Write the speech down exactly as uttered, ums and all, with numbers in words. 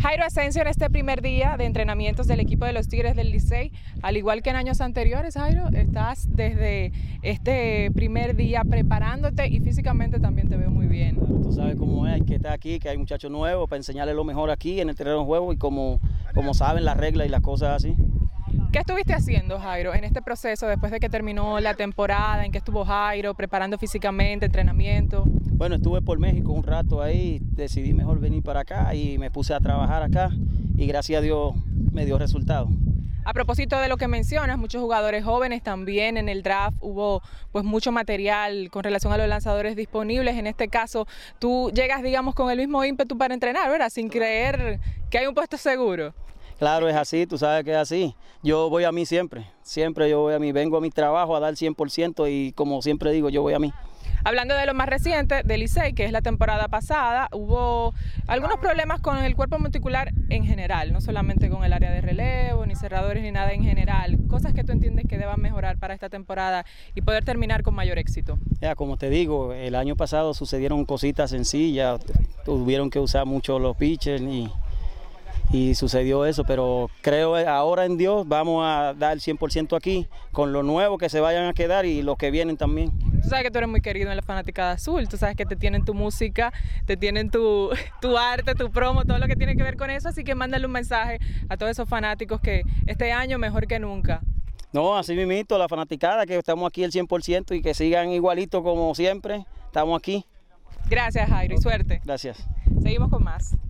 Jairo Asensio, en este primer día de entrenamientos del equipo de los Tigres del Licey, al igual que en años anteriores, Jairo, estás desde este primer día preparándote y físicamente también te veo muy bien. Claro, tú sabes cómo es, hay que estar aquí, que hay muchachos nuevos para enseñarles lo mejor aquí en el terreno de juego y como, como saben las reglas y las cosas así. ¿Qué estuviste haciendo, Jairo, en este proceso después de que terminó la temporada? ¿En qué estuvo Jairo preparando físicamente, entrenamiento? Bueno, estuve por México un rato ahí, decidí mejor venir para acá y me puse a trabajar acá y gracias a Dios me dio resultado. A propósito de lo que mencionas, muchos jugadores jóvenes también en el draft hubo pues mucho material con relación a los lanzadores disponibles. En este caso, tú llegas, digamos, con el mismo ímpetu para entrenar, ¿verdad? Sin creer que hay un puesto seguro. Claro, es así, tú sabes que es así. Yo voy a mí siempre, siempre yo voy a mí, vengo a mi trabajo a dar cien por ciento y como siempre digo, yo voy a mí. Hablando de lo más reciente, del Licey, que es la temporada pasada, hubo algunos problemas con el cuerpo monticular en general, no solamente con el área de relevo, ni cerradores, ni nada en general. Cosas que tú entiendes que deban mejorar para esta temporada y poder terminar con mayor éxito. Ya, como te digo, el año pasado sucedieron cositas sencillas, tuvieron que usar mucho los pitchers y... y sucedió eso, pero creo ahora en Dios vamos a dar el cien por ciento aquí, con lo nuevo que se vayan a quedar y los que vienen también. Tú sabes que tú eres muy querido en la fanaticada azul, tú sabes que te tienen tu música, te tienen tu, tu arte, tu promo, todo lo que tiene que ver con eso, así que mándale un mensaje a todos esos fanáticos que este año mejor que nunca. No, así mismito, la fanaticada, que estamos aquí el cien por ciento y que sigan igualito como siempre, estamos aquí. Gracias, Jairo, y suerte. Gracias. Seguimos con más.